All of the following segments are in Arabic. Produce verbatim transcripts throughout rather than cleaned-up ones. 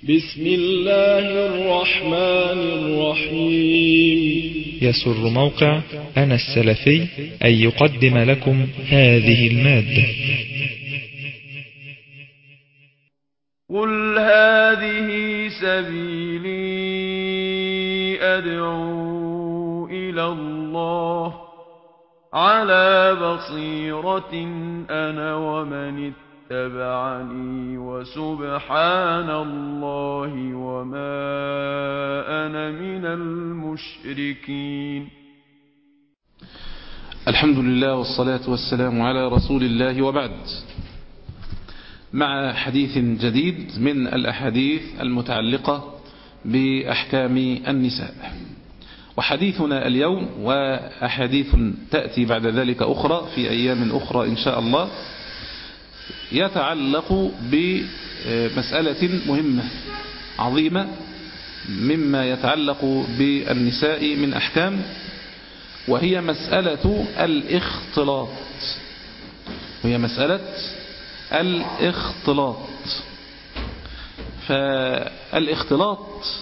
بسم الله الرحمن الرحيم. يسر موقع أنا السلفي أن يقدم لكم هذه المادة. قل هذه سبيلي أدعو إلى الله على بصيرة أنا ومن اتبعني وسبحان الله وما أنا من المشركين. الحمد لله والصلاة والسلام على رسول الله وبعد، مع حديث جديد من الأحاديث المتعلقة بأحكام النساء. وحديثنا اليوم وأحاديث تأتي بعد ذلك أخرى في أيام أخرى إن شاء الله يتعلق بمسألة مهمة عظيمة مما يتعلق بالنساء من أحكام، وهي مسألة الاختلاط وهي مسألة الاختلاط فالاختلاط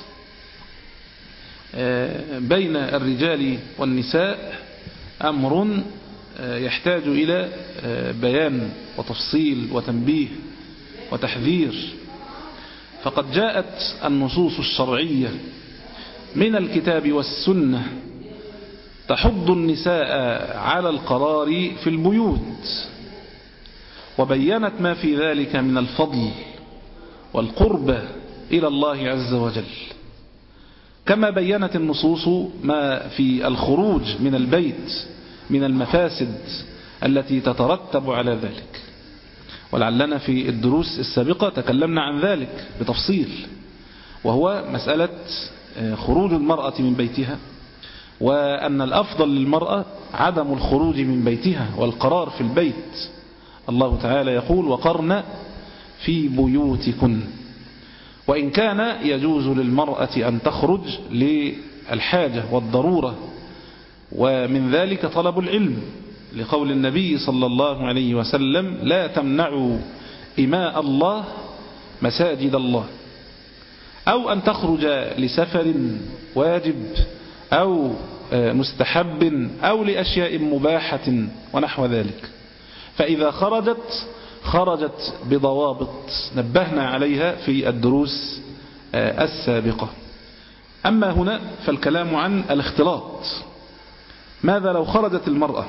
بين الرجال والنساء أمر يحتاج إلى بيان وتفصيل وتنبيه وتحذير. فقد جاءت النصوص الشرعية من الكتاب والسنة تحض النساء على القرار في البيوت، وبينت ما في ذلك من الفضل والقربة إلى الله عز وجل، كما بينت النصوص ما في الخروج من البيت من المفاسد التي تترتب على ذلك. ولعلنا في الدروس السابقة تكلمنا عن ذلك بتفصيل، وهو مسألة خروج المرأة من بيتها، وأن الأفضل للمرأة عدم الخروج من بيتها والقرار في البيت. الله تعالى يقول: وقرن في بيوتكن. وإن كان يجوز للمرأة أن تخرج للحاجة والضرورة، ومن ذلك طلب العلم، لقول النبي صلى الله عليه وسلم: لا تمنعوا إماء الله مساجد الله. أو أن تخرج لسفر واجب أو مستحب أو لأشياء مباحة ونحو ذلك. فإذا خرجت خرجت بضوابط نبهنا عليها في الدروس السابقة. أما هنا فالكلام عن الاختلاط. ماذا لو خرجت المرأة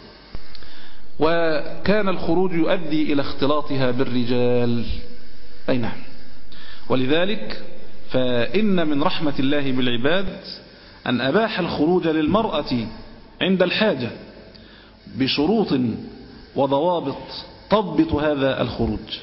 وكان الخروج يؤدي إلى اختلاطها بالرجال؟ أي نعم. ولذلك فإن من رحمة الله بالعباد أن أباح الخروج للمرأة عند الحاجة بشروط وضوابط تضبط هذا الخروج،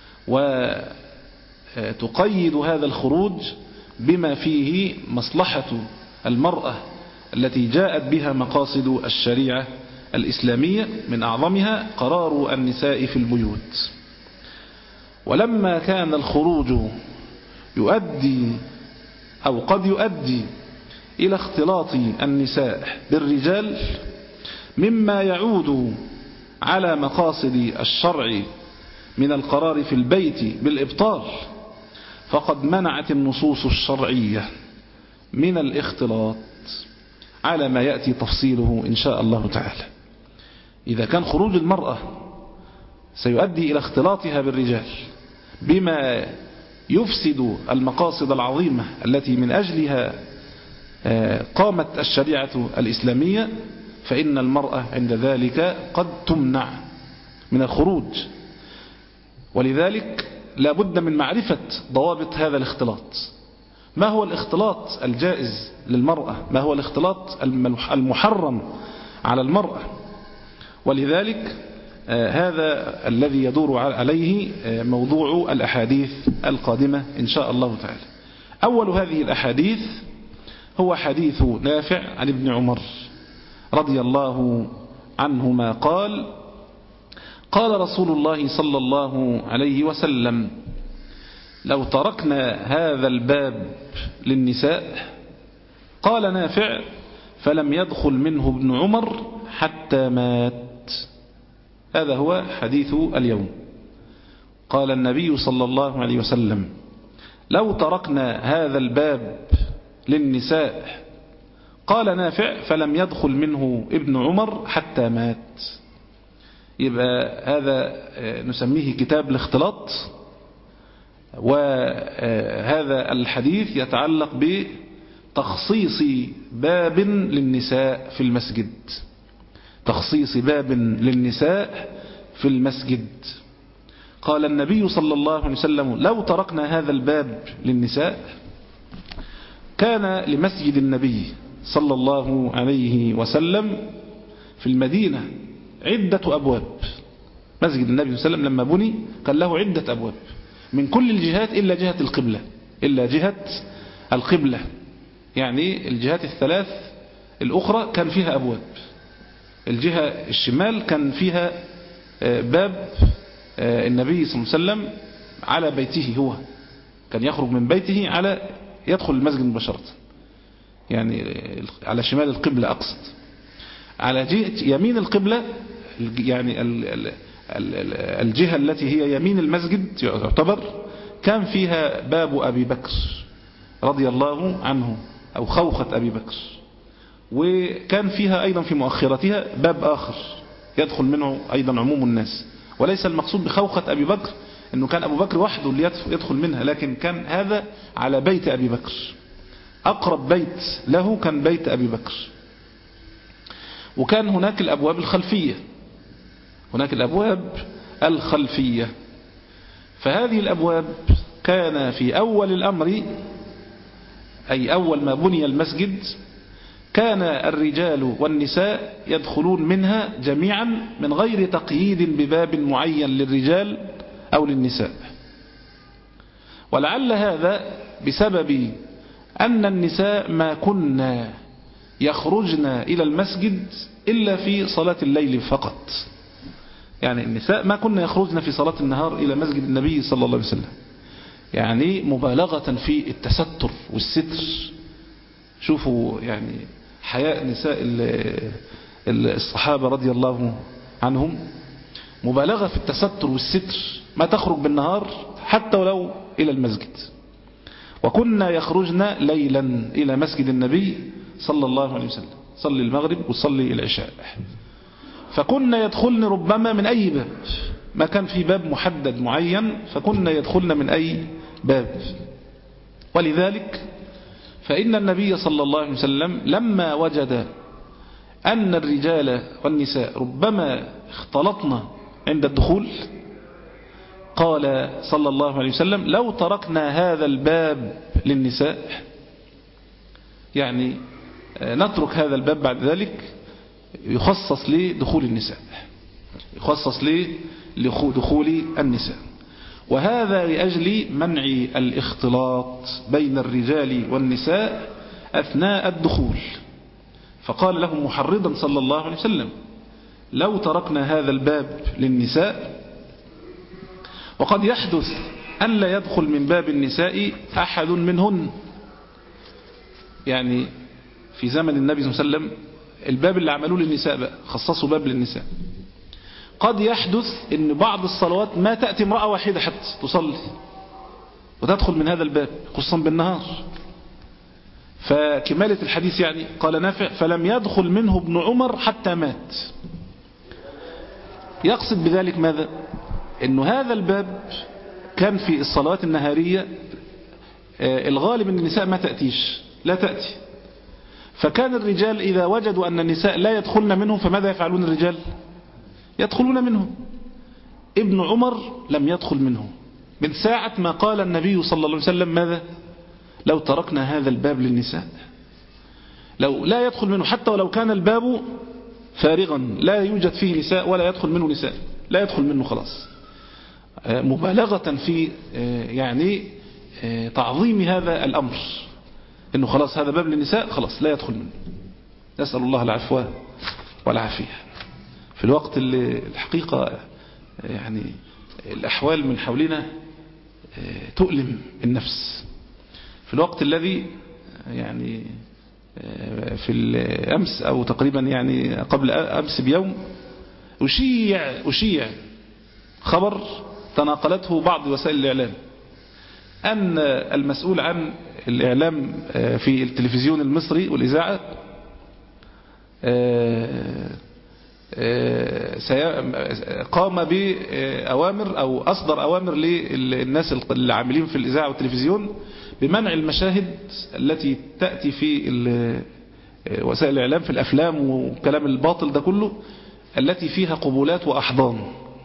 وتقيد هذا الخروج بما فيه مصلحة المرأة التي جاءت بها مقاصد الشريعة الإسلامية، من أعظمها قرار النساء في البيوت. ولما كان الخروج يؤدي أو قد يؤدي إلى اختلاط النساء بالرجال مما يعود على مقاصد الشرع من القرار في البيت بالإبطال، فقد منعت النصوص الشرعية من الاختلاط على ما يأتي تفصيله إن شاء الله تعالى. إذا كان خروج المرأة سيؤدي إلى اختلاطها بالرجال بما يفسد المقاصد العظيمة التي من أجلها قامت الشريعة الإسلامية، فإن المرأة عند ذلك قد تمنع من الخروج. ولذلك لا بد من معرفة ضوابط هذا الاختلاط. ما هو الاختلاط الجائز للمرأة؟ ما هو الاختلاط المحرم على المرأة؟ ولذلك هذا الذي يدور عليه موضوع الأحاديث القادمة إن شاء الله تعالى. أول هذه الأحاديث هو حديث نافع عن ابن عمر رضي الله عنهما قال: قال رسول الله صلى الله عليه وسلم: لو تركنا هذا الباب للنساء. قال نافع: فلم يدخل منه ابن عمر حتى مات. هذا هو حديث اليوم. قال النبي صلى الله عليه وسلم: لو تركنا هذا الباب للنساء. قال نافع فلم يدخل منه ابن عمر حتى مات. يبقى هذا نسميه كتاب الاختلاط، وهذا الحديث يتعلق بتخصيص باب للنساء في المسجد، تخصيص باب للنساء في المسجد. قال النبي صلى الله عليه وسلم لو تركنا هذا الباب للنساء. كان لمسجد النبي صلى الله عليه وسلم في المدينة عدة أبواب. مسجد النبي صلى الله عليه وسلم لما بني كان له عدة أبواب من كل الجهات إلا جهة القبلة، إلا جهة القبلة، يعني الجهات الثلاث الأخرى كان فيها أبواب. الجهة الشمال كان فيها باب النبي صلى الله عليه وسلم على بيته، هو كان يخرج من بيته على يدخل المسجد مباشرة، يعني على شمال القبلة أقصد. على جهة يمين القبلة يعني الجهة التي هي يمين المسجد يعتبر كان فيها باب أبي بكر رضي الله عنه أو خوخة أبي بكر، وكان فيها أيضا في مؤخرتها باب آخر يدخل منه أيضا عموم الناس. وليس المقصود بخوخة أبي بكر أنه كان أبو بكر وحده اللي يدخل منها، لكن كان هذا على بيت أبي بكر، أقرب بيت له كان بيت أبي بكر. وكان هناك الأبواب الخلفية، هناك الأبواب الخلفية. فهذه الأبواب كان في أول الأمر، أي أول ما بني المسجد، كان الرجال والنساء يدخلون منها جميعا من غير تقييد بباب معين للرجال أو للنساء. ولعل هذا بسبب أن النساء ما كنا يخرجن إلى المسجد إلا في صلاة الليل فقط، يعني النساء ما كنا يخرجن في صلاة النهار إلى مسجد النبي صلى الله عليه وسلم، يعني مبالغة في التستر والستر. شوفوا يعني حياء نساء الصحابة رضي الله عنهم، مبالغة في التستر والستر، ما تخرج بالنهار حتى ولو إلى المسجد. وكنا يخرجن ليلا إلى مسجد النبي صلى الله عليه وسلم، صلي المغرب وصلي العشاء. فكنا يدخلن ربما من أي باب، ما كان في باب محدد معين، فكنا يدخلن من أي باب. ولذلك فإن النبي صلى الله عليه وسلم لما وجد أن الرجال والنساء ربما اختلطنا عند الدخول، قال صلى الله عليه وسلم لو تركنا هذا الباب للنساء، يعني نترك هذا الباب بعد ذلك يخصص لدخول النساء، يخصص لدخول النساء. وهذا لأجل منع الاختلاط بين الرجال والنساء أثناء الدخول. فقال لهم محرضا صلى الله عليه وسلم لو تركنا هذا الباب للنساء. وقد يحدث أن لا يدخل من باب النساء أحد منهن، يعني في زمن النبي صلى الله عليه وسلم الباب اللي عملوه للنساء بقى خصصوا باب للنساء. قد يحدث ان بعض الصلوات ما تأتي امرأة واحدة حتى تصلي وتدخل من هذا الباب خصوصا بالنهار. فكمالة الحديث يعني قال نافع فلم يدخل منه ابن عمر حتى مات. يقصد بذلك ماذا؟ انه هذا الباب كان في الصلوات النهارية الغالب ان النساء ما تأتيش، لا تأتي. فكان الرجال إذا وجدوا أن النساء لا يدخلن منهم فماذا يفعلون الرجال؟ يدخلون منهم. ابن عمر لم يدخل منه من ساعة ما قال النبي صلى الله عليه وسلم ماذا؟ لو تركنا هذا الباب للنساء، لو لا يدخل منه حتى ولو كان الباب فارغا لا يوجد فيه نساء ولا يدخل منه نساء، لا يدخل منه خلاص، مبالغة في يعني تعظيم هذا الأمر، انه خلاص هذا باب للنساء خلاص لا يدخل منه. نسأل الله العفو والعافية. في الوقت اللي الحقيقة يعني الأحوال من حولنا تؤلم النفس، في الوقت الذي يعني في الأمس أو تقريبا يعني قبل أمس بيوم أشيع, أشيع خبر تناقلته بعض وسائل الإعلام أن المسؤول عن الإعلام في التلفزيون المصري والإذاعة قام بأوامر أو أصدر أوامر للناس العاملين في الإذاعة والتلفزيون بمنع المشاهد التي تأتي في وسائل الإعلام في الأفلام وكلام الباطل ده كله التي فيها قبولات وأحضان.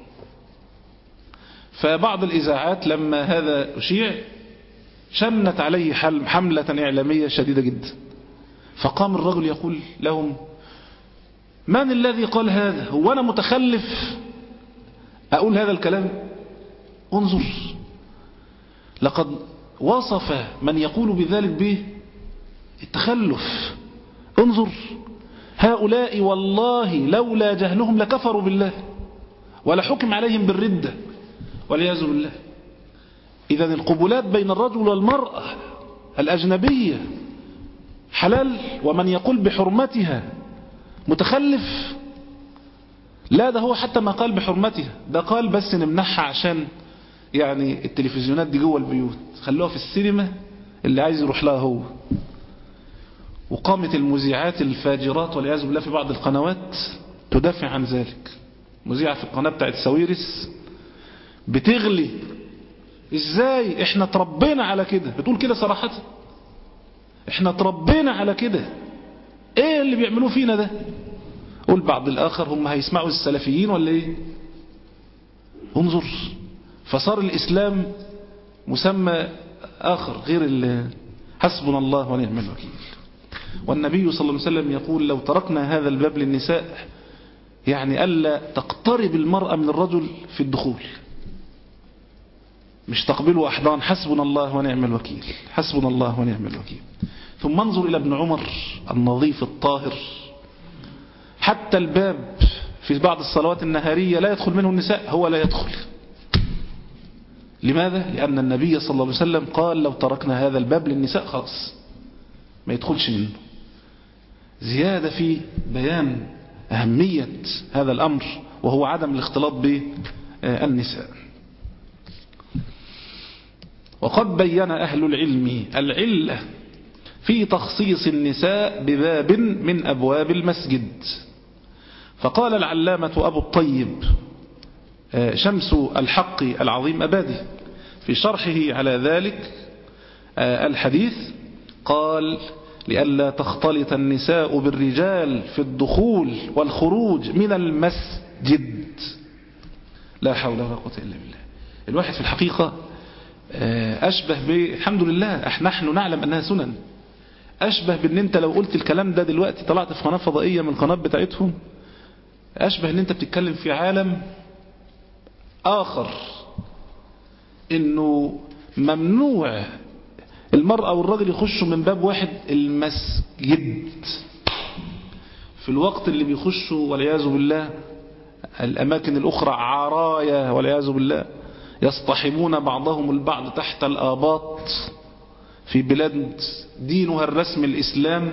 فبعض الإذاعات لما هذا أشيع شنت عليه حملة إعلامية شديدة جدا، فقام الرجل يقول لهم: من الذي قال هذا؟ هو أنا متخلف أقول هذا الكلام؟ انظر، لقد وصف من يقول بذلك به التخلف. انظر، هؤلاء والله لولا جهلهم لكفروا بالله ولا حكم عليهم بالردة والعياذ بالله. إذن القبلات بين الرجل والمرأة الأجنبية حلال، ومن يقول بحرمتها متخلف. لا، ده هو حتى ما قال بحرمتها، ده قال بس نمنحها عشان يعني التلفزيونات دي جوه البيوت، خلوها في السينما اللي عايز يروح لها هو. وقامت المذيعات الفاجرات والعياذ بالله في بعض القنوات تدافع عن ذلك. مذيعة في القناة بتاعت ساويرس بتغلي: ازاي احنا تربينا على كده، بتقول كده صراحة، احنا تربينا على كده، ايه اللي بيعملوه فينا ده؟ قول بعض الاخر: هم هيسمعوا السلفيين ولا ايه؟ انظر، فصار الاسلام مسمى اخر غير حسبنا الله ونعم الوكيل. والنبي صلى الله عليه وسلم يقول: لو تركنا هذا الباب للنساء، يعني ألا تقترب المرأة من الرجل في الدخول، مش تقبلوا أحضان. حسبنا الله ونعم الوكيل، حسبنا الله ونعم الوكيل. ثم انظر إلى ابن عمر النظيف الطاهر، حتى الباب في بعض الصلوات النهارية لا يدخل منه النساء، هو لا يدخل. لماذا؟ لأن النبي صلى الله عليه وسلم قال: لو تركنا هذا الباب للنساء خلاص ما يدخلش منه. زيادة في بيان أهمية هذا الأمر، وهو عدم الاختلاط بالنساء. وقد بين أهل العلم العلة في تخصيص النساء بباب من أبواب المسجد. فقال العلامة أبو الطيب شمس الحق العظيم أبادي في شرحه على ذلك الحديث، قال: لئلا تختلط النساء بالرجال في الدخول والخروج من المسجد. لا حول ولا قوة إلا بالله. الواحد في الحقيقة أشبه ب الحمد لله نحن نعلم أنها سنن، أشبه بأن أنت لو قلت الكلام ده دلوقتي طلعت في قناة فضائية من القناة بتاعتهم، أشبه أن أنت بتتكلم في عالم آخر، أنه ممنوع المرأة والرجل يخشوا من باب واحد المسجد، في الوقت اللي بيخشوا والعياذ بالله الأماكن الأخرى عرايا والعياذ بالله، يصطحبون بعضهم البعض تحت الآباط في بلاد دينها الرسم الإسلام،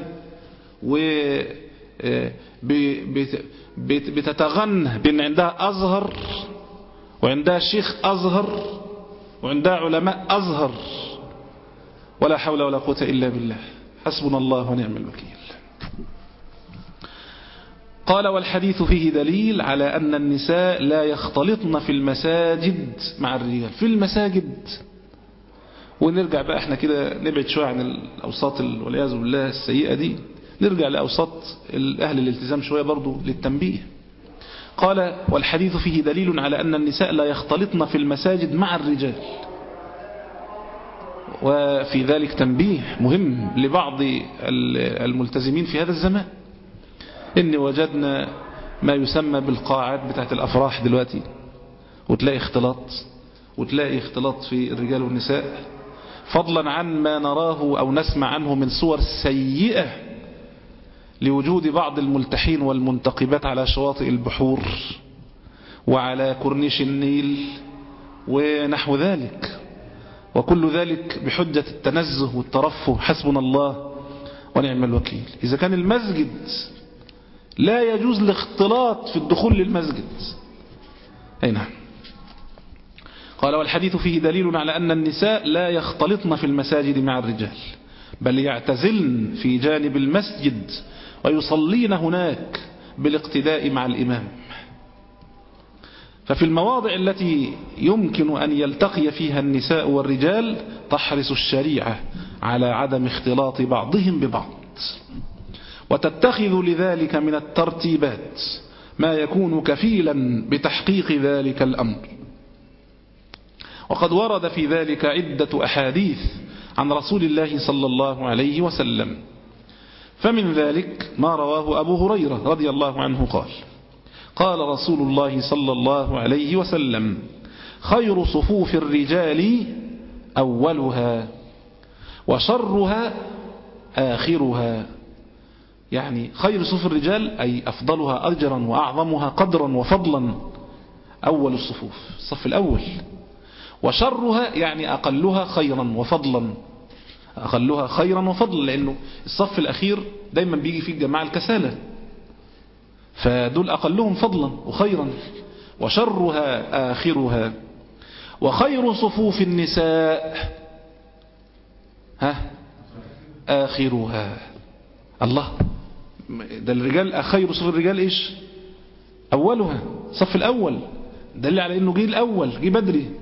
وبتتغنى بأن عندها أزهر وعندها شيخ أزهر وعندها علماء أزهر، ولا حول ولا قوة إلا بالله. حسبنا الله ونعم الوكيل. قال: والحديث فيه دليل على أن النساء لا يختلطن في المساجد مع الرجال. في المساجد، ونرجع بقى احنا كده نبعد شوية عن الأوساط والعياذ بالله السيئة دي، نرجع لأوساط أهل الالتزام شوية برضو للتنبيه. قال: والحديث فيه دليل على أن النساء لا يختلطن في المساجد مع الرجال. وفي ذلك تنبيه مهم لبعض الملتزمين في هذا الزمان، إن وجدنا ما يسمى بالقاعات بتاعت الأفراح دلوقتي، وتلاقي اختلاط وتلاقي اختلاط في الرجال والنساء، فضلا عن ما نراه أو نسمع عنه من صور سيئة لوجود بعض الملتحين والمنتقبات على شواطئ البحور وعلى كورنيش النيل ونحو ذلك، وكل ذلك بحجة التنزه والترفه. حسبنا الله ونعم الوكيل. إذا كان المسجد لا يجوز الاختلاط في الدخول للمسجد، أي نعم. قال والحديث فيه دليل على أن النساء لا يختلطن في المساجد مع الرجال، بل يعتزلن في جانب المسجد ويصلين هناك بالاقتداء مع الإمام. ففي المواضع التي يمكن أن يلتقي فيها النساء والرجال تحرص الشريعة على عدم اختلاط بعضهم ببعض، وتتخذ لذلك من الترتيبات ما يكون كفيلا بتحقيق ذلك الأمر. وقد ورد في ذلك عدة أحاديث عن رسول الله صلى الله عليه وسلم، فمن ذلك ما رواه أبو هريرة رضي الله عنه قال قال رسول الله صلى الله عليه وسلم: خير صفوف الرجال أولها وشرها آخرها. يعني خير صفوف الرجال أي أفضلها أجرا وأعظمها قدرا وفضلا أول الصفوف، الصف الأول. وشرها يعني أقلها خيرا وفضلا، أقلها خيرا وفضلا، لأنه الصف الأخير دايما بيجي فيه الجماعة الكسالة، فدول أقلهم فضلا وخيرا. وشرها آخرها. وخير صفوف النساء ها آخرها. الله، ده الرجال خير صفوف الرجال إيش؟ أولها، صف الأول، دل على أنه جه الأول، جه بدري.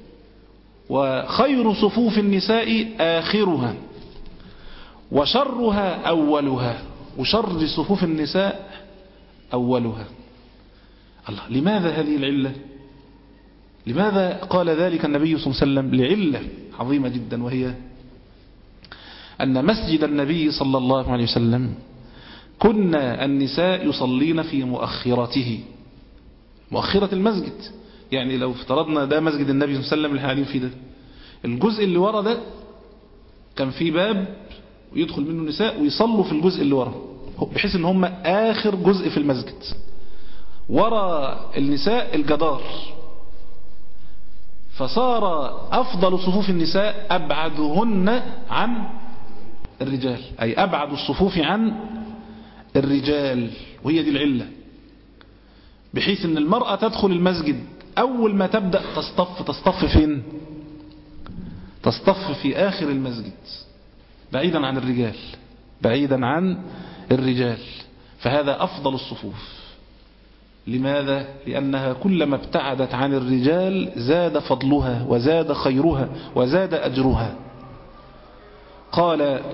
وخير صفوف النساء آخرها. وشرها أولها، وشر صفوف النساء أولها. الله، لماذا هذه العلة؟ لماذا قال ذلك النبي صلى الله عليه وسلم؟ لعلة عظيمة جدا، وهي أن مسجد النبي صلى الله عليه وسلم كنا النساء يصلين في مؤخرته، مؤخرة المسجد. يعني لو افترضنا ده مسجد النبي صلى الله عليه وسلم اللي قاعدين فيه ده، الجزء اللي ورا ده كان فيه باب ويدخل منه النساء ويصلوا في الجزء اللي ورا، بحيث ان هم آخر جزء في المسجد. ورا النساء الجدار، فصار أفضل صفوف النساء أبعدهن عن الرجال، أي أبعد الصفوف عن الرجال. وهي دي العلة، بحيث أن المرأة تدخل المسجد أول ما تبدأ تصطف تصطف فين؟ تصطف في آخر المسجد بعيدا عن الرجال، بعيدا عن الرجال. فهذا أفضل الصفوف. لماذا؟ لأنها كلما ابتعدت عن الرجال زاد فضلها وزاد خيرها وزاد أجرها. قال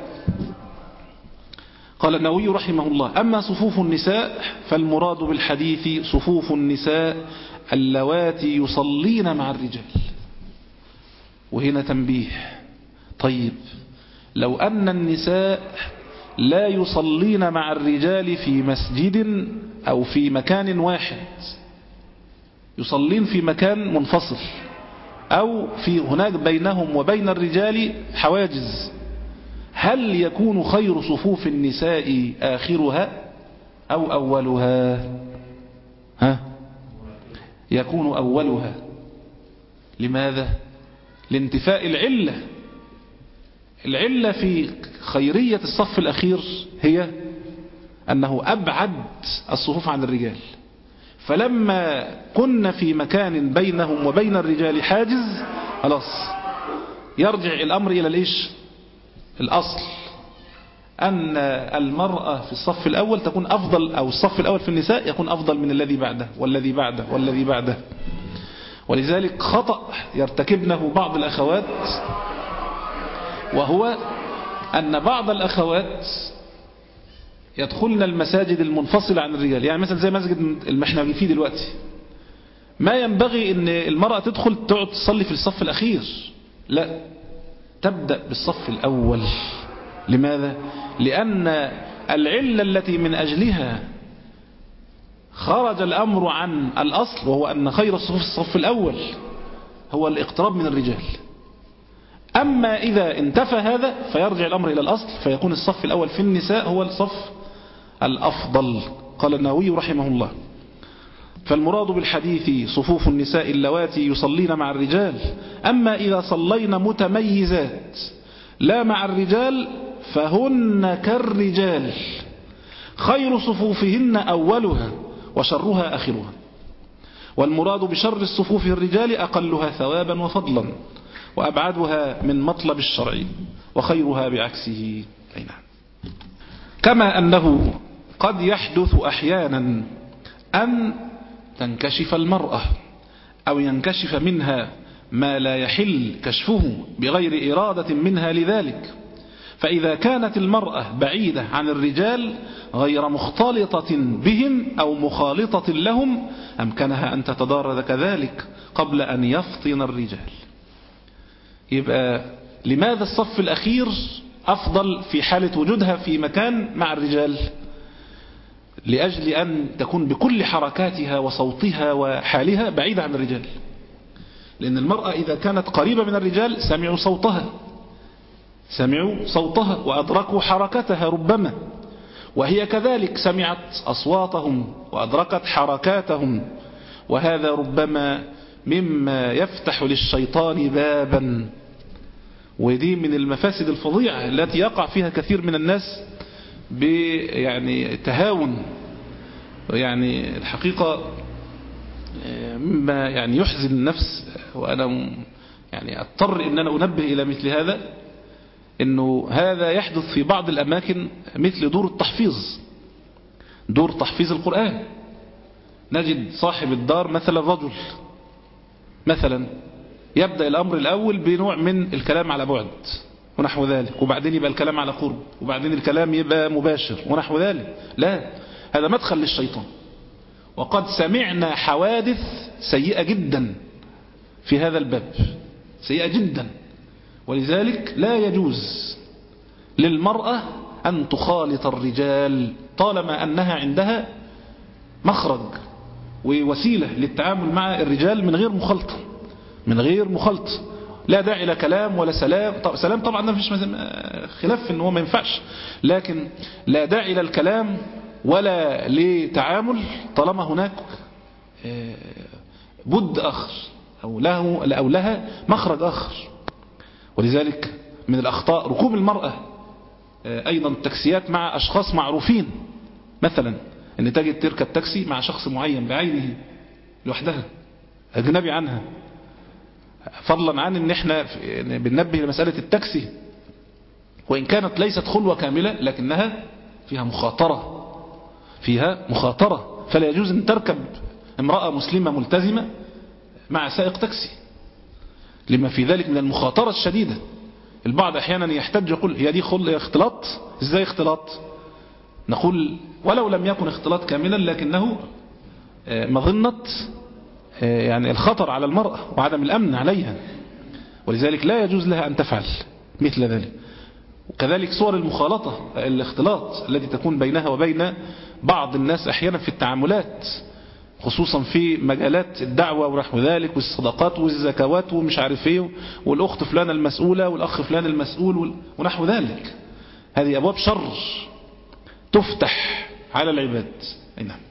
قال النووي رحمه الله: أما صفوف النساء فالمراد بالحديث صفوف النساء اللواتي يصلين مع الرجال. وهنا تنبيه، طيب لو أن النساء لا يصلين مع الرجال في مسجد أو في مكان واحد، يصلين في مكان منفصل، أو في هناك بينهم وبين الرجال حواجز، هل يكون خير صفوف النساء آخرها أو أولها؟ ها؟ يكون أولها. لماذا؟ لانتفاء العلة. العلة في خيرية الصف الأخير هي أنه أبعد الصفوف عن الرجال، فلما كنا في مكان بينهم وبين الرجال حاجز، خلاص يرجع الأمر إلى الإيش؟ الأصل أن المرأة في الصف الأول تكون أفضل، أو الصف الأول في النساء يكون أفضل من الذي بعده والذي بعده والذي بعده. ولذلك خطأ يرتكبنه بعض الأخوات، وهو أن بعض الأخوات يدخلن المساجد المنفصلة عن الرجال. يعني مثلا زي مسجد اللي احنا فيه دلوقتي، ما ينبغي أن المرأة تدخل تقعد تصلي في الصف الأخير، لا، تبدأ بالصف الأول. لماذا؟ لأن العلة التي من أجلها خرج الأمر عن الأصل، وهو أن خير الصفوف الصف الأول، هو الاقتراب من الرجال. أما إذا انتفى هذا فيرجع الأمر إلى الأصل، فيكون الصف الأول في النساء هو الصف الأفضل. قال النووي رحمه الله: فالمراد بالحديث صفوف النساء اللواتي يصلين مع الرجال. أما إذا صلين متميزات لا مع الرجال فهن كالرجال، خير صفوفهن أولها وشرها آخرها. والمراد بشر الصفوف الرجال أقلها ثوابا وفضلا وأبعدها من مطلب الشرع وخيرها بعكسه. أي نعم. كما أنه قد يحدث أحيانا أن تنكشف المرأة أو ينكشف منها ما لا يحل كشفه بغير إرادة منها لذلك، فإذا كانت المرأة بعيدة عن الرجال غير مختلطة بهم أو مخالطة لهم أمكنها أن تتدارك ذلك قبل أن يفطن الرجال. يبقى لماذا الصف الأخير أفضل في حالة وجودها في مكان مع الرجال؟ لأجل أن تكون بكل حركاتها وصوتها وحالها بعيدة عن الرجال، لأن المرأة إذا كانت قريبة من الرجال سمعوا صوتها سمعوا صوتها وأدركوا حركتها ربما، وهي كذلك سمعت أصواتهم وأدركت حركاتهم، وهذا ربما مما يفتح للشيطان بابا، ودي من المفاسد الفظيعة التي يقع فيها كثير من الناس يعني تهاون. يعني الحقيقة مما يعني يحزن النفس، وأنا يعني أضطر أن أنا أنبه إلى مثل هذا، أنه هذا يحدث في بعض الأماكن مثل دور التحفيظ، دور تحفيظ القرآن. نجد صاحب الدار مثلا رجل مثلا يبدأ الأمر الأول بنوع من الكلام على بعد ونحو ذلك، وبعدين يبقى الكلام على قرب، وبعدين الكلام يبقى مباشر ونحو ذلك. لا، هذا مدخل للشيطان. وقد سمعنا حوادث سيئة جدا في هذا الباب، سيئة جدا. ولذلك لا يجوز للمرأة أن تخالط الرجال طالما أنها عندها مخرج ووسيلة للتعامل مع الرجال من غير مخالطة من غير مخالطة لا داعي إلى كلام ولا سلام. طب سلام طبعا ما فيش خلاف إن هو ما ينفعش، لكن لا داعي إلى الكلام ولا لتعامل طالما هناك بد آخر أو له أو لها مخرج آخر. ولذلك من الأخطاء ركوب المرأة أيضا التاكسيات مع أشخاص معروفين، مثلا أن تجد تركب تاكسي مع شخص معين بعينه لوحدها أجنبي عنها، فضلا عن أن احنا بننبه لمسألة التاكسي وإن كانت ليست خلوة كاملة لكنها فيها مخاطرة فيها مخاطرة فلا يجوز أن تركب امرأة مسلمة ملتزمة مع سائق تاكسي لما في ذلك من المخاطرة الشديدة. البعض أحيانا يحتج يقول هي دي خل اختلاط؟ ازاي اختلاط؟ نقول ولو لم يكن اختلاط كاملا لكنه مظنة يعني الخطر على المرأة وعدم الأمن عليها، ولذلك لا يجوز لها أن تفعل مثل ذلك. وكذلك صور المخالطة الاختلاط التي تكون بينها وبين بعض الناس أحيانا في التعاملات، خصوصا في مجالات الدعوة ونحو ذلك والصدقات والزكوات ومش عارف ايه، والأخت فلان المسؤولة والأخ فلان المسؤول ونحو ذلك. هذه أبواب شر تفتح على العباد. أي نعم.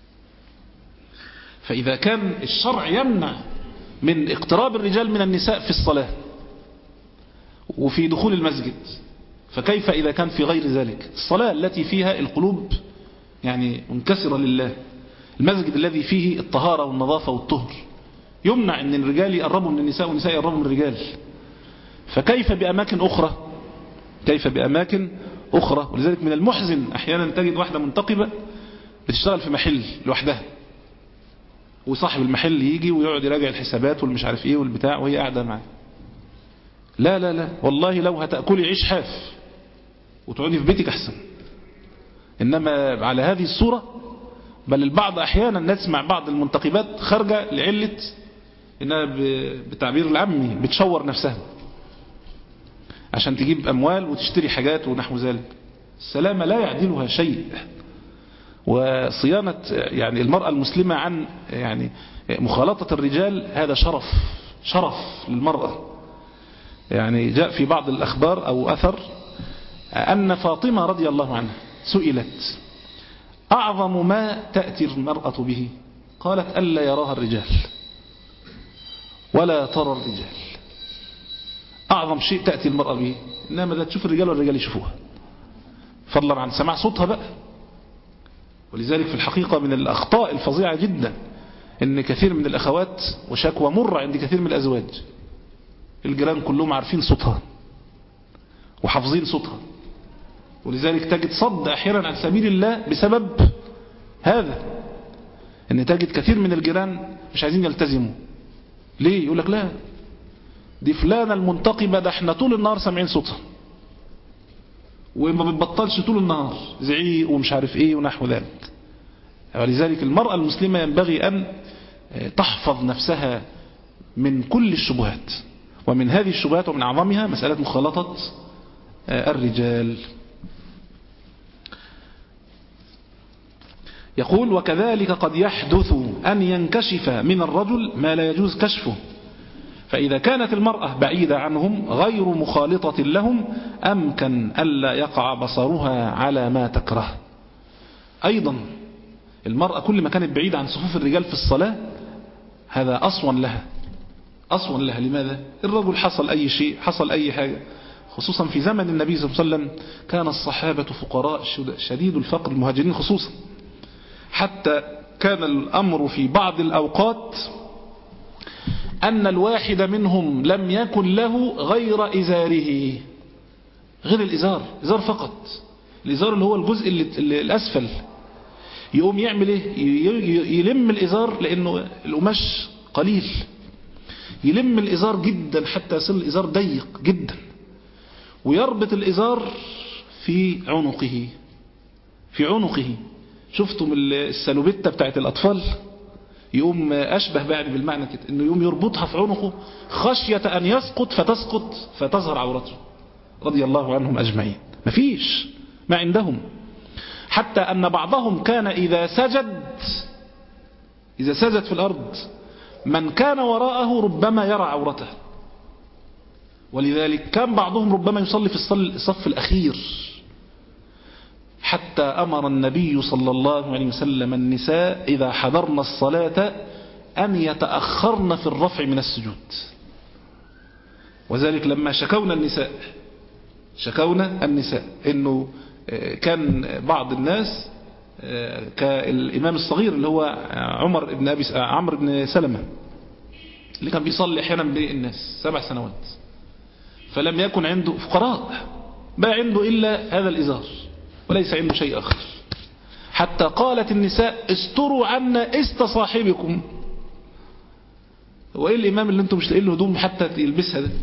فإذا كان الشرع يمنع من اقتراب الرجال من النساء في الصلاة وفي دخول المسجد، فكيف إذا كان في غير ذلك؟ الصلاة التي فيها القلوب يعني منكسرة لله، المسجد الذي فيه الطهارة والنظافة والطهر، يمنع أن الرجال يقربوا من النساء والنساء يقربوا من الرجال، فكيف بأماكن أخرى كيف بأماكن أخرى ولذلك من المحزن أحيانا تجد واحدة منتقبة بتشتغل في محل لوحدها، وصاحب المحل يجي ويقعد يراجع الحسابات والمش عارف ايه والبتاع وهي قاعدة معاه. لا لا لا والله لو هتأكلي عيش حاف وتقعدي في بيتك أحسن. إنما على هذه الصورة، بل البعض أحيانا نسمع بعض المنتقبات خارجة لعلة إنها بتعبير العامي بتشور نفسها عشان تجيب أموال وتشتري حاجات ونحو ذلك. السلامة لا يعدلها شيء. وصيانة يعني المرأة المسلمة عن يعني مخالطة الرجال هذا شرف شرف للمرأة. يعني جاء في بعض الأخبار أو أثر أن فاطمة رضي الله عنها سئلت أعظم ما تأتي المرأة به، قالت ألا يراها الرجال ولا ترى الرجال. أعظم شيء تأتي المرأة به إنما لا تشوف الرجال والرجال يشوفوها، فضلا عن سماع صوتها بقى. ولذلك في الحقيقة من الأخطاء الفظيعة جدا ان كثير من الاخوات وشكوى مرة عند كثير من الازواج، الجيران كلهم عارفين صوتها وحافظين صوتها، ولذلك تجد صد احيانا عن سبيل الله بسبب هذا، ان تجد كثير من الجيران مش عايزين يلتزموا. ليه؟ يقول لك لا دي فلانة المنتقبة، ده احنا طول النهار سامعين صوتها وما بتبطلش طول النهار زعيق ومش عارف ايه ونحو ذلك. ولذلك المرأة المسلمة ينبغي ان تحفظ نفسها من كل الشبهات، ومن هذه الشبهات ومن اعظمها مسألة مخالطة الرجال. يقول وكذلك قد يحدث أن ينكشف من الرجل ما لا يجوز كشفه، فإذا كانت المرأة بعيدة عنهم غير مخالطة لهم أمكن ألا يقع بصرها على ما تكره. أيضا المرأة كل ما كانت بعيدة عن صفوف الرجال في الصلاة هذا أصون لها، أصون لها. لماذا؟ الرجل حصل أي شيء، حصل أي حاجة، خصوصا في زمن النبي صلى الله عليه وسلم كان الصحابة فقراء شديد الفقر، المهاجرين خصوصا، حتى كان الأمر في بعض الأوقات أن الواحد منهم لم يكن له غير إزاره، غير الإزار، إزار فقط، الإزار اللي هو الجزء اللي الأسفل، يقوم يعمل إيه؟ يلم الإزار لأنه القماش قليل، يلم الإزار جدا حتى يصل الإزار ضيق جدا، ويربط الإزار في عنقه، في عنقه. شفتم السلوبتة بتاعت الأطفال؟ يقوم أشبه بعد بالمعنى كده، إنه يقوم يربطها في عنقه خشية أن يسقط فتسقط فتظهر عورته، رضي الله عنهم أجمعين. مفيش ما عندهم، حتى أن بعضهم كان إذا سجد إذا سجد في الأرض من كان وراءه ربما يرى عورته، ولذلك كان بعضهم ربما يصلي في الصف الأخير، حتى أمر النبي صلى الله عليه وسلم النساء إذا حضرن الصلاة أن يتأخرن في الرفع من السجود. وذلك لما شكونا النساء شكونا النساء إنه كان بعض الناس كالإمام الصغير اللي هو عمر بن أبي عمرو بن سلمة اللي كان بيصلي أحيانا بالناس سبع سنوات، فلم يكن عنده فقراء، ما عنده إلا هذا الإزار وليس عنده شيء آخر، حتى قالت النساء استروا عنا است صاحبكم. وإيه الإمام اللي انتم مش لاقين له هدوم حتى يلبسها ده؟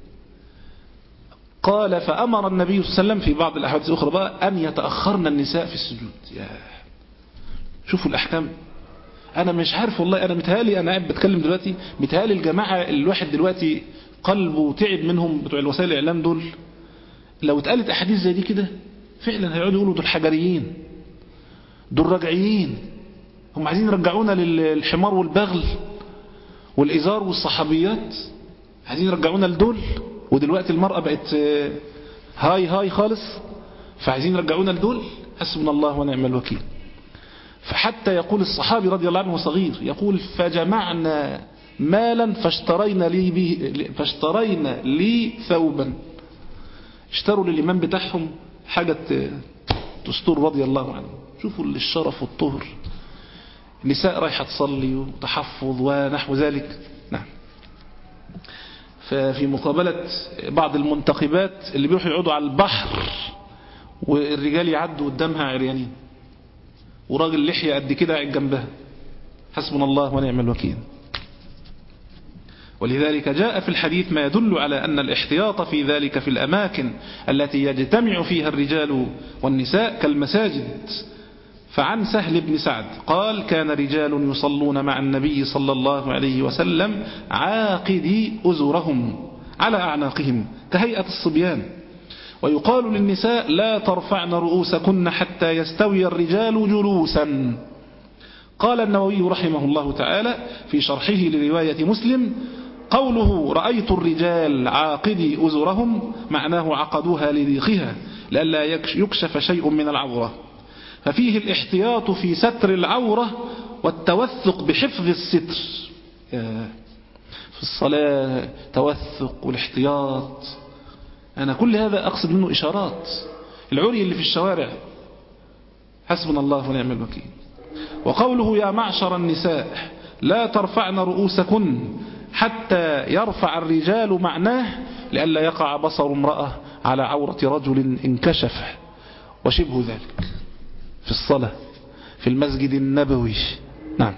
قال فأمر النبي صلى الله عليه وسلم في بعض الأحاديث الأخرى بقى أن يتأخرن النساء في السجود. يا شوفوا الأحكام. أنا مش عارف والله، أنا متهالي أنا قاعد بتكلم دلوقتي متهالي الجماعة الواحد دلوقتي قلبه تعب منهم بتوع الوسائل الإعلام دول، لو اتقالت أحاديث زي دي كده فعلا هيقعدوا يقولوا دول حجريين، دول رجعيين، هم عايزين يرجعونا للحمار والبغل والإزار والصحابيات، عايزين يرجعونا لدول. ودلوقتي المرأة بقت هاي هاي خالص، فعايزين يرجعونا لدول. حسبنا الله ونعم الوكيل. فحتى يقول الصحابي رضي الله عنه صغير، يقول فجمعنا مالا فاشترينا لي به فاشترينا لي ثوبا، اشتروا للإمام بتاعهم حاجة تستور رضي الله عنه. شوفوا الشرف والطهر، النساء رايحة تصلي وتحفظ ونحو ذلك. نعم. ففي مقابلة بعض المنتقبات اللي بيروحوا يقعدوا على البحر والرجال يعدوا قدامها عريانين، وراجل لحية قد كده قاعد جنبها. حسبنا الله ونعم الوكيل. ولذلك جاء في الحديث ما يدل على أن الاحتياط في ذلك في الأماكن التي يجتمع فيها الرجال والنساء كالمساجد. فعن سهل بن سعد قال كان رجال يصلون مع النبي صلى الله عليه وسلم عاقدي أزرهم على أعناقهم كهيئة الصبيان، ويقال للنساء لا ترفعن رؤوسكن حتى يستوي الرجال جلوسا. قال النووي رحمه الله تعالى في شرحه لرواية مسلم قوله رأيت الرجال عاقدي أزرهم معناه عقدوها لضيقها لئلا يكشف شيء من العورة، ففيه الاحتياط في ستر العورة والتوثق بحفظ الستر. في الصلاة توثق والاحتياط، أنا كل هذا أقصد منه إشارات. العري اللي في الشوارع حسبنا الله ونعم الوكيل. وقوله يا معشر النساء لا ترفعن رؤوسكن حتى يرفع الرجال معناه لئلا يقع بصر امرأة على عورة رجل انكشف وشبه ذلك في الصلاة في المسجد النبوي. نعم.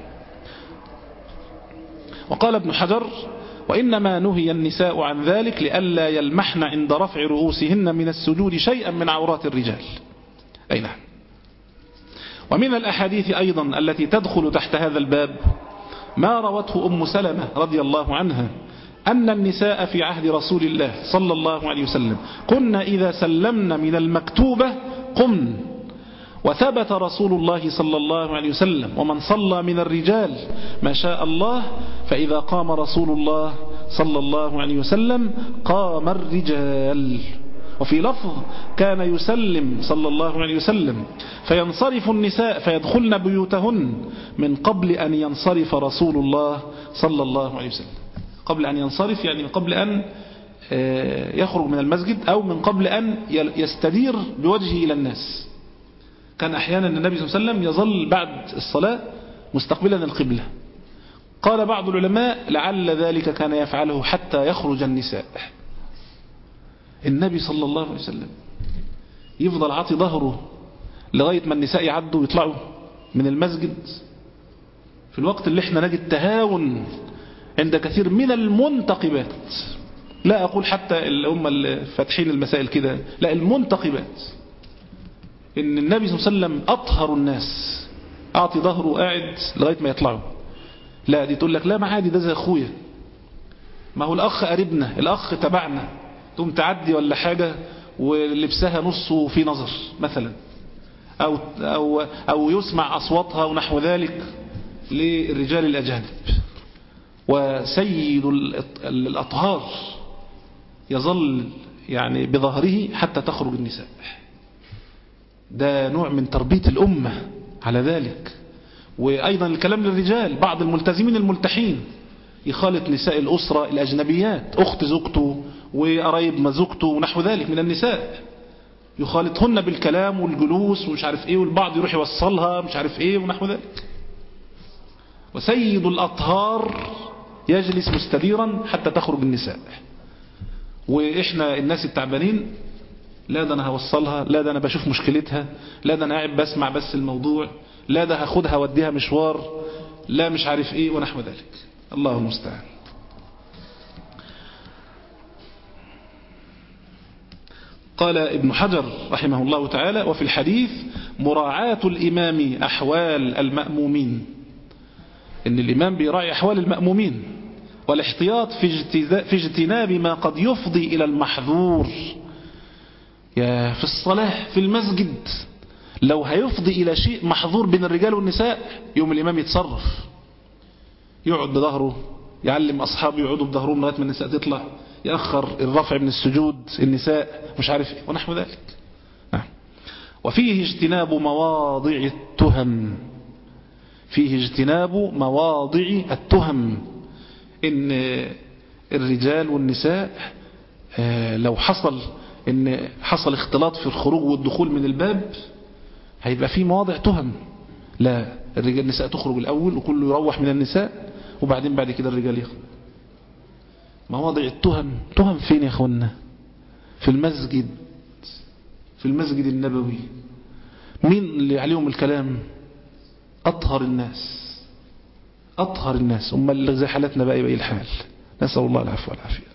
وقال ابن حجر وإنما نهي النساء عن ذلك لئلا يلمحن عند رفع رؤوسهن من السجود شيئا من عورات الرجال. أي نعم. ومن الأحاديث أيضا التي تدخل تحت هذا الباب ما روته أم سلمة رضي الله عنها أن النساء في عهد رسول الله صلى الله عليه وسلم كنا إذا سلمن من المكتوبة قمن، وثبت رسول الله صلى الله عليه وسلم ومن صلى من الرجال ما شاء الله فإذا قام رسول الله صلى الله عليه وسلم قام الرجال. وفي لفظ كان يسلم صلى الله عليه وسلم فينصرف النساء فيدخلن بيوتهن من قبل أن ينصرف رسول الله صلى الله عليه وسلم. قبل أن ينصرف يعني من قبل أن يخرج من المسجد أو من قبل أن يستدير بوجهه إلى الناس. كان أحيانا النبي صلى الله عليه وسلم يظل بعد الصلاة مستقبلا القبلة. قال بعض العلماء لعل ذلك كان يفعله حتى يخرج النساء. النبي صلى الله عليه وسلم يفضل عاطي ظهره لغاية ما النساء يعدوا ويطلعوا من المسجد في الوقت اللي احنا نجد التهاون عند كثير من المنتقبات. لا أقول حتى اللي هم الفاتحين المسائل كده، لا المنتقبات. إن النبي صلى الله عليه وسلم أطهر الناس أعطي ظهره وقاعد لغاية ما يطلعوا. لا دي تقول لك لا ما عادي ده زي أخويا، ما هو الأخ قريبنا الأخ تبعنا، تقوم تعدي ولا حاجة ولبسها نصه في نظر مثلا أو, أو, أو يسمع أصواتها ونحو ذلك للرجال الأجانب. وسيد الأطهار يظل يعني بظهره حتى تخرج النساء. ده نوع من تربية الأمة على ذلك. وأيضا الكلام للرجال، بعض الملتزمين الملتحين يخالط نساء الأسرة الأجنبيات، أخت زوجته وقرايب ما زوجته ونحو ذلك من النساء، يخالطهن بالكلام والجلوس ومش عارف ايه، والبعض يروح يوصلها مش عارف ايه ونحو ذلك. وسيد الأطهار يجلس مستديرا حتى تخرج النساء. وإحنا الناس التعبانين لا ده أنا هوصلها، لا ده أنا بشوف مشكلتها، لا ده أنا قاعد بسمع بس الموضوع، لا ده هاخدها وديها مشوار، لا مش عارف ايه ونحو ذلك. الله المستعان. قال ابن حجر رحمه الله تعالى وفي الحديث مراعاة الإمام أحوال المأمومين، إن الإمام بيراعي أحوال المأمومين، والاحتياط في اجتناب ما قد يفضي إلى المحظور. يا في الصلاة في المسجد لو هيفضي إلى شيء محظور بين الرجال والنساء يوم الإمام يتصرف، يقعد بظهره، يعلم أصحابه يقعدوا بظهرهم لغاية ما النساء تطلع، يأخر الرفع من السجود النساء مش عارف ايه ونحو ذلك. وفيه اجتناب مواضع التهم، فيه اجتناب مواضع التهم، ان الرجال والنساء لو حصل ان حصل اختلاط في الخروج والدخول من الباب هيبقى فيه مواضع تهم. لا الرجال النساء تخرج الأول وكله يروح من النساء وبعدين بعد كده الرجال يخرج. مواضع التهم، تهم فين يا اخوانا؟ في المسجد، في المسجد النبوي. مين اللي عليهم الكلام؟ أطهر الناس، أطهر الناس. أما اللي زي حالتنا بقى يبقى الحال، نسأل الله العفو والعافية.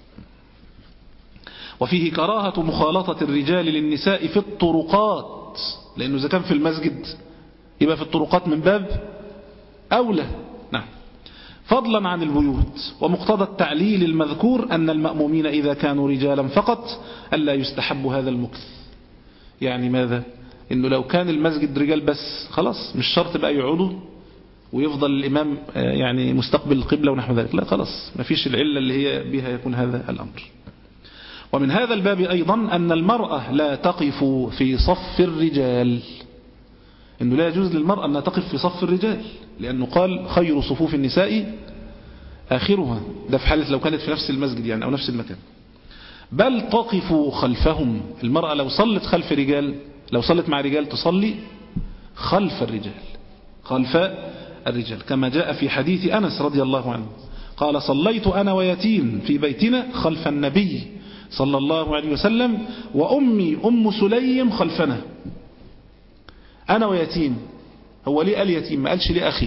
وفيه كراهة مخالطة الرجال للنساء في الطرقات، لأنه إذا كان في المسجد يبقى في الطرقات من باب أولى. نعم. فضلا عن البيوت. ومقتضى التعليل المذكور أن المأمومين إذا كانوا رجالا فقط ألا يستحب هذا المكث. يعني ماذا؟ إنه لو كان المسجد رجال بس خلاص مش شرط بقى يقعدوا ويفضل الإمام يعني مستقبل القبلة ونحو ذلك، لا خلاص ما فيش العلة اللي هي بها يكون هذا الأمر. ومن هذا الباب أيضا أن المرأة لا تقف في صف الرجال، إنه لا يجوز للمرأة أن تقف في صف الرجال، لأنه قال خير صفوف النساء آخرها، ده في حالة لو كانت في نفس المسجد يعني أو نفس المكان. بل تقف خلفهم. المرأة لو صلت خلف رجال، لو صلت مع رجال تصلي خلف الرجال، خلف الرجال، كما جاء في حديث أنس رضي الله عنه قال صليت أنا ويتيم في بيتنا خلف النبي صلى الله عليه وسلم وأمي أم سليم خلفنا. أنا ويتيم، هو ليه قال يتيم؟ ما قالش ليه أخي،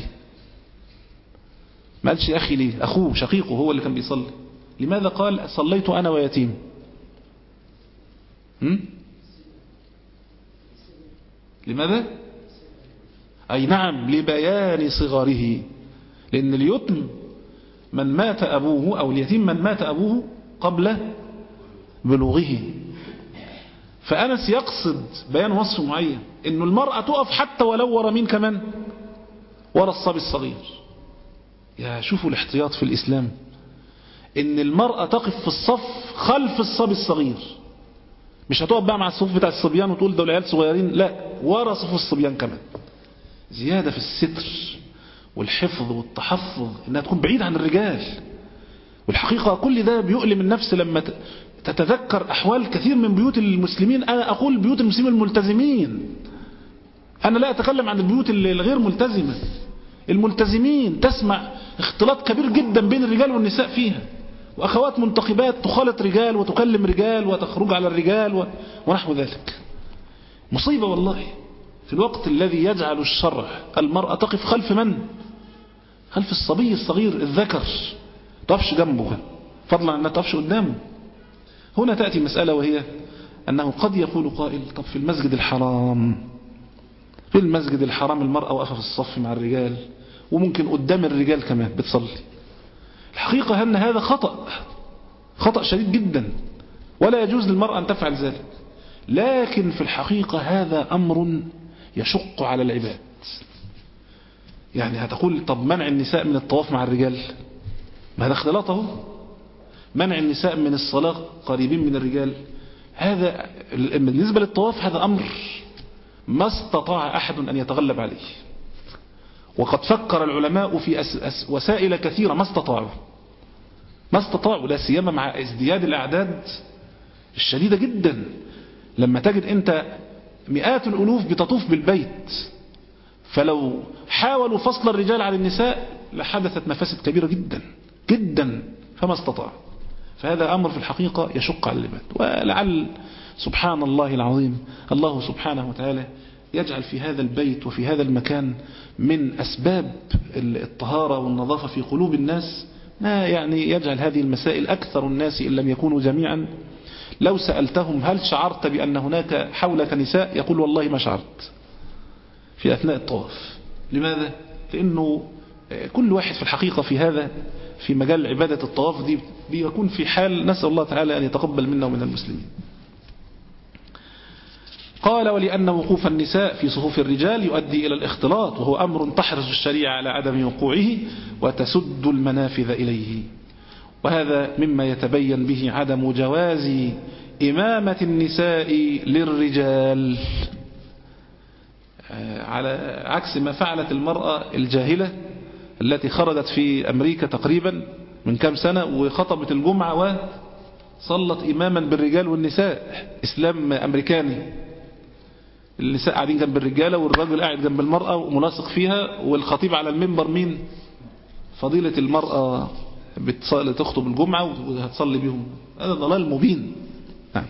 ما قالش أخي ليه؟ أخوه شقيقه هو اللي كان بيصلي. لماذا قال صليت أنا ويتيم؟ هم؟ لماذا؟ أي نعم لبيان صغاره، لأن اليتم من مات أبوه، أو اليتيم من مات أبوه قبل بلوغه. فأنس يقصد بيان وصف معين، إنه المرأة تقف حتى ولو ورا مين كمان؟ ورا الصبي الصغير. يا شوفوا الاحتياط في الإسلام، إن المرأة تقف في الصف خلف الصبي الصغير، مش هتقف بقى مع الصفوف بتاع الصبيان وتقول دول عيال صغيرين، لا، ورا صفوف الصبيان كمان. زيادة في الستر والحفظ والتحفظ، إنها تكون بعيد عن الرجال. والحقيقة كل ده بيؤلم النفس لما تتذكر أحوال كثير من بيوت المسلمين. أنا أقول بيوت المسلمين الملتزمين، أنا لا أتكلم عن البيوت الغير ملتزمة. الملتزمين تسمع اختلاط كبير جدا بين الرجال والنساء فيها، وأخوات منتقبات تخالط رجال وتكلم رجال وتخرج على الرجال ونحو ذلك. مصيبة والله، في الوقت الذي يجعل الشرع المرأة تقف خلف من؟ خلف الصبي الصغير الذكر، تقفش جنبه، فضلا أنها تقفش قدامه. هنا تأتي مسألة، وهي أنه قد يقول قائل طب في المسجد الحرام، في المسجد الحرام المرأة واقفة في الصف مع الرجال، وممكن قدام الرجال كمان بتصلي. الحقيقة أن هذا خطأ، خطأ شديد جدا، ولا يجوز للمرأة أن تفعل ذلك. لكن في الحقيقة هذا أمر يشق على العباد. يعني هتقول طب منع النساء من الطواف مع الرجال، ما هذا اختلاطه. منع النساء من الصلاة قريبين من الرجال، هذا بالنسبة للطواف هذا أمر ما استطاع أحد أن يتغلب عليه. وقد فكر العلماء في أس أس وسائل كثيرة ما استطاعوا ما استطاعوا لا سيما مع ازدياد الأعداد الشديدة جدا. لما تجد أنت مئات الألوف بتطوف بالبيت، فلو حاولوا فصل الرجال عن النساء لحدثت مفاسد كبيرة جدا جدا، فما استطاع. فهذا أمر في الحقيقة يشق على العباد. ولعل سبحان الله العظيم الله سبحانه وتعالى يجعل في هذا البيت وفي هذا المكان من أسباب الطهارة والنظافة في قلوب الناس ما يعني يجعل هذه المسائل أكثر الناس إن لم يكونوا جميعا لو سألتهم هل شعرت بأن هناك حولك نساء، يقول والله ما شعرت في أثناء الطواف. لماذا؟ لأنه كل واحد في الحقيقة في هذا في مجال عبادة الطواف دي بيكون في حال نسأل الله تعالى أن يتقبل منا ومن المسلمين. قال ولأن وقوف النساء في صفوف الرجال يؤدي إلى الاختلاط، وهو أمر تحرص الشريعة على عدم وقوعه وتسد المنافذ إليه. وهذا مما يتبين به عدم جواز إمامة النساء للرجال، على عكس ما فعلت المرأة الجاهلة التي خرجت في أمريكا تقريبا من كام سنة وخطبت الجمعة وصلت إماما بالرجال والنساء. إسلام أمريكاني، النساء قاعدين جنب الرجالة والرجل قاعد جنب المرأة وملاصق فيها، والخطيب على المنبر مين؟ فضيلة المرأة بتخطب الجمعة وهتصلي بهم. هذا ضلال مبين. نعم.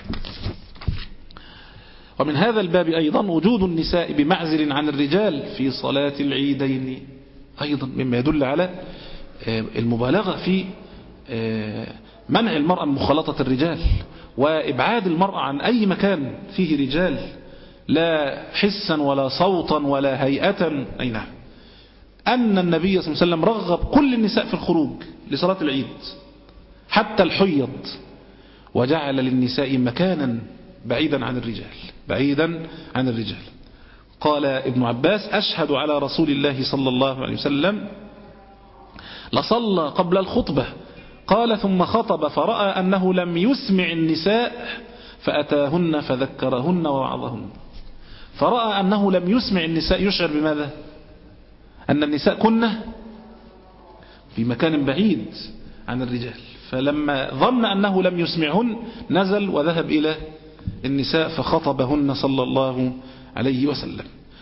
ومن هذا الباب أيضا وجود النساء بمعزل عن الرجال في صلاة العيدين أيضا مما يدل على المبالغة في منع المرأة من مخالطة الرجال، وإبعاد المرأة عن أي مكان فيه رجال، لا حسا ولا صوتا ولا هيئة. أي نعم. أن النبي صلى الله عليه وسلم رغب كل النساء في الخروج لصلاة العيد حتى الحيض، وجعل للنساء مكانا بعيدا عن الرجال بعيدا عن الرجال. قال ابن عباس أشهد على رسول الله صلى الله عليه وسلم لصلى قبل الخطبة، قال ثم خطب فرأى أنه لم يسمع النساء فأتاهن فذكرهن ووعظهن. فرأى أنه لم يسمع النساء يشعر بماذا؟ أن النساء كنا في مكان بعيد عن الرجال، فلما ظن أنه لم يسمعهن نزل وذهب إلى النساء فخطبهن صلى الله عليه وسلم.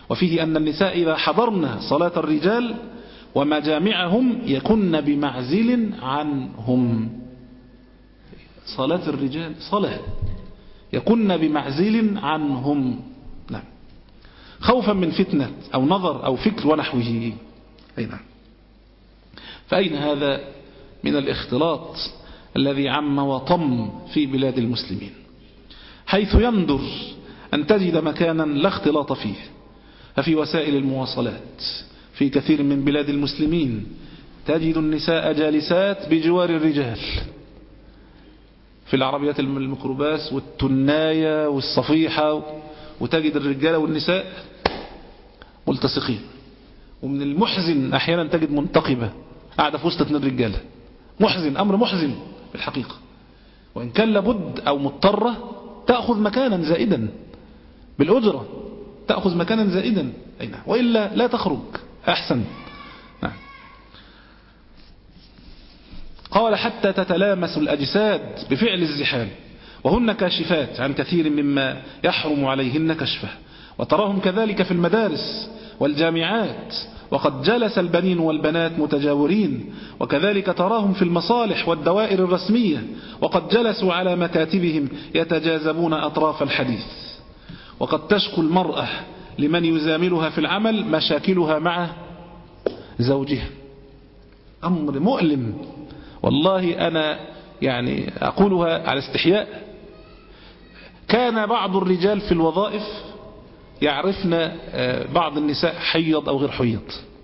وفيه أن النساء إذا حضرن صلاة الرجال ومجامعهم يكن بمعزل عنهم. صلاة الرجال صلاة يكن بمعزل عنهم، نعم، خوفا من فتنة أو نظر أو فكر ونحوه. أي نعم. فأين هذا من الاختلاط الذي عم وطم في بلاد المسلمين، حيث يندر أن تجد مكانا لا اختلاط فيه. ففي وسائل المواصلات في كثير من بلاد المسلمين تجد النساء جالسات بجوار الرجال في العربيات الميكروباص والتناية والصفيحة، وتجد الرجال والنساء ملتصقين. ومن المحزن أحيانا تجد منتقبة قاعدة في وسط اثنين رجالة. محزن، أمر محزن بالحقيقة. وإن كان لابد أو مضطرة تأخذ مكانا زائدا بالأجرة، تأخذ مكانا زائدا، أي نعم، وإلا لا تخرج أحسن. نعم. قال حتى تتلامس الأجساد بفعل الزحام وهن كاشفات عن كثير مما يحرم عليهن كشفه. وتراهم كذلك في المدارس والجامعات وقد جلس البنين والبنات متجاورين، وكذلك تراهم في المصالح والدوائر الرسمية وقد جلسوا على مكاتبهم يتجاذبون أطراف الحديث. وقد تشكو المرأة لمن يزاملها في العمل مشاكلها مع زوجها. أمر مؤلم والله. أنا يعني أقولها على استحياء. كان بعض الرجال في الوظائف يعرفن بعض النساء حيض أو غير حيض.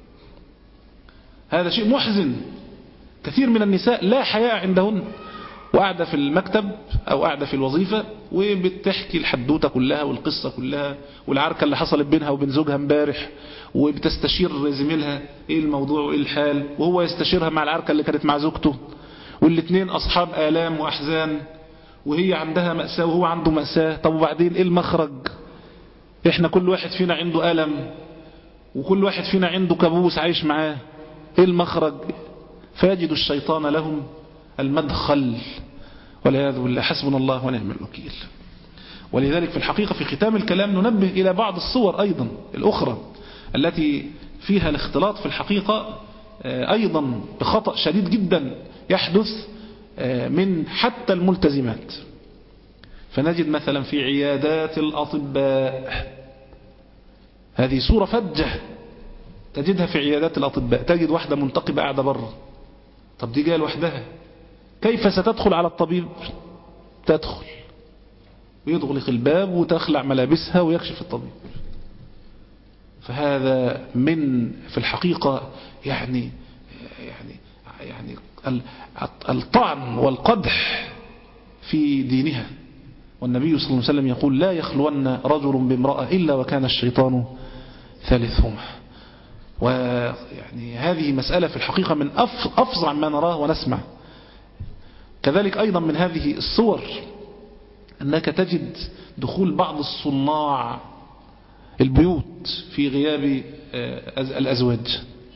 هذا شيء محزن. كثير من النساء لا حياء عندهن، وقاعدة في المكتب أو قاعدة في الوظيفة وبتحكي الحدوتة كلها والقصة كلها والعركة اللي حصلت بينها وبين زوجها امبارح، وبتستشير زميلها ايه الموضوع وايه الحال، وهو يستشيرها مع العركة اللي كانت مع زوجته، والاثنين أصحاب آلام وأحزان، وهي عندها مأساة وهو عنده مأساة. طب وبعدين ايه المخرج؟ احنا كل واحد فينا عنده ألم وكل واحد فينا عنده كابوس عايش معاه. ايه المخرج؟ فيجد الشيطان لهم المدخل والعياذ بالله. حسبنا الله ونعم الوكيل. ولذلك في الحقيقة في ختام الكلام ننبه إلى بعض الصور أيضا الأخرى التي فيها الاختلاط في الحقيقة أيضا بخطأ شديد جدا يحدث من حتى الملتزمات. فنجد مثلا في عيادات الأطباء، هذه صورة فجة تجدها في عيادات الأطباء. تجد واحدة منتقبة قاعدة بره. طب دي جايه لوحدها، كيف ستدخل على الطبيب؟ تدخل ويغلق الباب وتخلع ملابسها ويكشف الطبيب. فهذا من في الحقيقة يعني يعني يعني الطعن والقدح في دينها. والنبي صلى الله عليه وسلم يقول لا يخلون رجل بامرأة إلا وكان الشيطان ثالثهما. ويعني هذه مسألة في الحقيقة من أفظع ما نراه ونسمع. كذلك أيضا من هذه الصور أنك تجد دخول بعض الصناع البيوت في غياب الأزواج،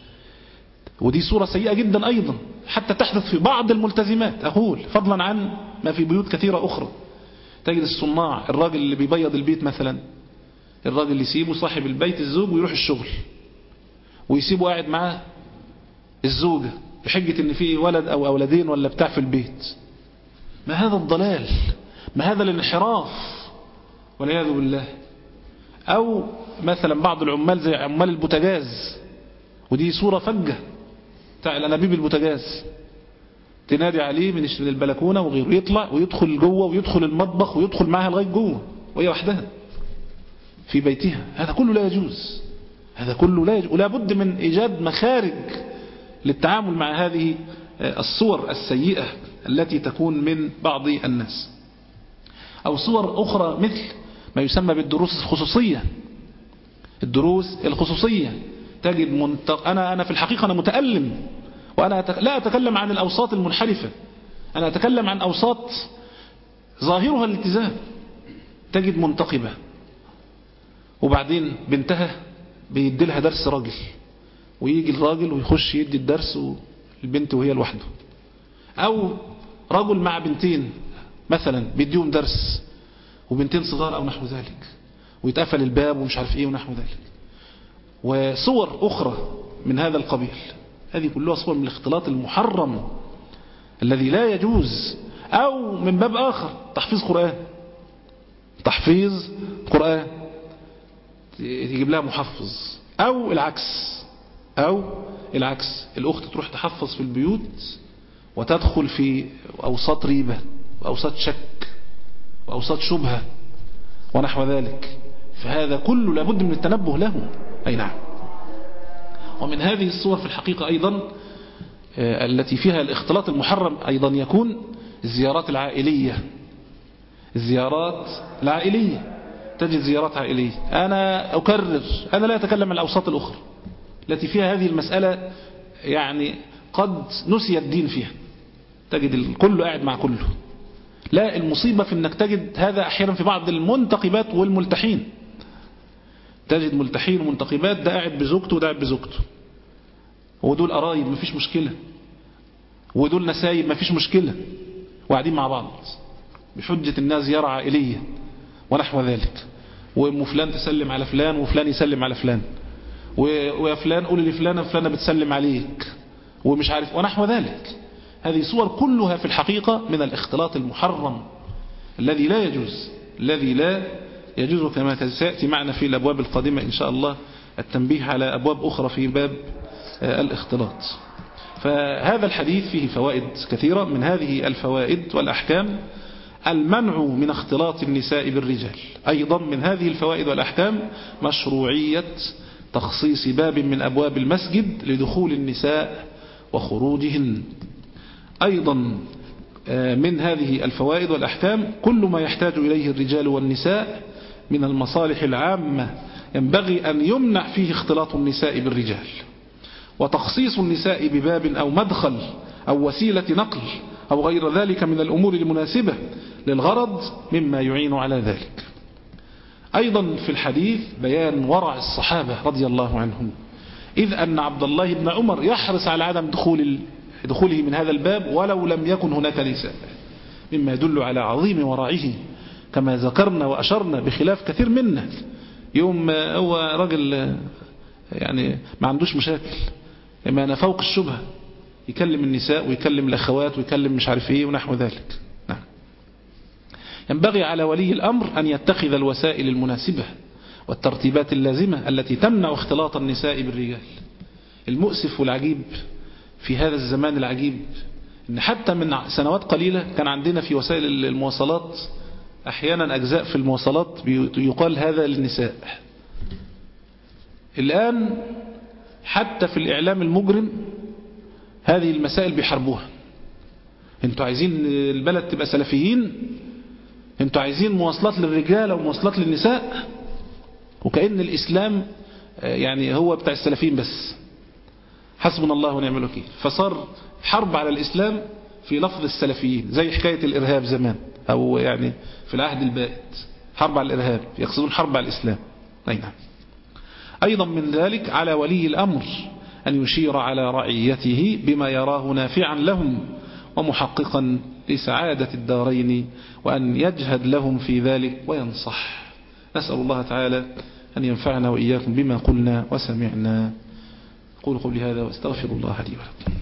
ودي صورة سيئة جدا أيضا حتى تحدث في بعض الملتزمات، أقول فضلا عن ما في بيوت كثيرة أخرى. تجد الصناع، الراجل اللي بيبيض البيت مثلا، الراجل اللي يسيبه صاحب البيت الزوج ويروح الشغل ويسيبه قاعد معاه الزوجة بحجة ان في ولد او اولادين ولا بتاع في البيت. ما هذا الضلال، ما هذا الانحراف والعياذ بالله. او مثلا بعض العمال زي عمال البوتاجاز، ودي صورة فجة بتاع الانابيب البوتاجاز، تنادي عليه من من البلكونة وغيره، يطلع ويدخل جوه ويدخل المطبخ ويدخل معها لغاية جوه وهي وحدها في بيتها. هذا كله لا يجوز، هذا كله لا يجوز. ولا بد من إيجاد مخارج للتعامل مع هذه الصور السيئة التي تكون من بعض الناس. أو صور أخرى مثل ما يسمى بالدروس الخصوصية. الدروس الخصوصية تجد منتق... أنا أنا في الحقيقة أنا متألم، وأنا أتك... لا أتكلم عن الأوساط المنحرفة، أنا أتكلم عن أوساط ظاهرها الالتزام. تجد منتقبة وبعدين بنتها بيديلها درس راجل، ويجي الراجل ويخش يدي الدرس والبنت وهي لوحده. أو رجل مع بنتين مثلا بيديهم درس وبنتين صغار أو نحو ذلك، ويتقفل الباب ومش عارف إيه ونحو ذلك. وصور أخرى من هذا القبيل. هذه كلها صور من الاختلاط المحرم الذي لا يجوز. أو من باب آخر تحفيظ قرآن، تحفيظ قرآن تجيب لها محفظ، أو العكس، أو العكس الأخت تروح تحفظ في البيوت وتدخل في أوساط ريبة وأوساط شك وأوساط شبهة ونحو ذلك، فهذا كله لابد من التنبه له. أي نعم. ومن هذه الصور في الحقيقة أيضا التي فيها الاختلاط المحرم أيضا يكون الزيارات العائلية. الزيارات العائلية تجد زيارات عائلية. أنا أكرر، أنا لا أتكلم عن الأوساط الأخرى التي فيها هذه المسألة، يعني قد نسي الدين فيها، تجد الكل قاعد مع كله. لا، المصيبة في أنك تجد هذا أحيانا في بعض المنتقبات والملتحين، تجد ملتحين ومنتقبات ده قاعد بزوجته وده قاعد بزوجته، ودول قرايب مفيش مشكلة، ودول نسايب مفيش مشكلة، وقاعدين مع بعض بحجة الناس زيارة عائلية ونحو ذلك. وام فلان تسلم على فلان وفلان يسلم على فلان، ويا فلان قول لفلانة فلانة بتسلم عليك ومش عارف ونحو ذلك. هذه صور كلها في الحقيقة من الاختلاط المحرم الذي لا يجوز، الذي لا يجوز، كما سيأتي معنا في الأبواب القادمة إن شاء الله التنبيه على أبواب أخرى في باب الاختلاط. فهذا الحديث فيه فوائد كثيرة. من هذه الفوائد والأحكام المنع من اختلاط النساء بالرجال. أيضا من هذه الفوائد والأحكام مشروعية تخصيص باب من أبواب المسجد لدخول النساء وخروجهن. أيضا من هذه الفوائد والأحكام كل ما يحتاج إليه الرجال والنساء من المصالح العامة ينبغي أن يمنع فيه اختلاط النساء بالرجال، وتخصيص النساء بباب أو مدخل أو وسيلة نقل أو غير ذلك من الأمور المناسبة للغرض مما يعين على ذلك. أيضا في الحديث بيان ورع الصحابة رضي الله عنهم، إذ أن عبد الله بن عمر يحرص على عدم دخول دخوله من هذا الباب ولو لم يكن هناك نساء، مما يدل على عظيم ورعه كما ذكرنا وأشرنا، بخلاف كثير منا يوم هو رجل يعني ما عندوش مشاكل، إما أنا فوق الشبهة يكلم النساء ويكلم الأخوات ويكلم مش عارف إيه ونحو ذلك. نعم. ينبغي على ولي الأمر أن يتخذ الوسائل المناسبة والترتيبات اللازمة التي تمنع اختلاط النساء بالرجال. المؤسف والعجيب في هذا الزمان العجيب إن حتى من سنوات قليلة كان عندنا في وسائل المواصلات أحيانا أجزاء في المواصلات يقال هذا للنساء. الآن حتى في الإعلام المجرم هذه المسائل بيحاربوها. انتوا عايزين البلد تبقى سلفيين، انتوا عايزين مواصلات للرجال ومواصلات للنساء، وكأن الإسلام يعني هو بتاع السلفيين بس. حسبنا الله ونعم الوكيل. فصار حرب على الإسلام في لفظ السلفيين، زي حكاية الإرهاب زمان، أو يعني في العهد البائد حرب على الإرهاب، يقصدون حرب على الإسلام. أي نعم. أيضا من ذلك على ولي الأمر أن يشير على رعيته بما يراه نافعا لهم ومحققا لسعادة الدارين، وأن يجهد لهم في ذلك وينصح. نسأل الله تعالى أن ينفعنا وإياكم بما قلنا وسمعنا. قولوا قولي هذا واستغفر الله لي ولكم.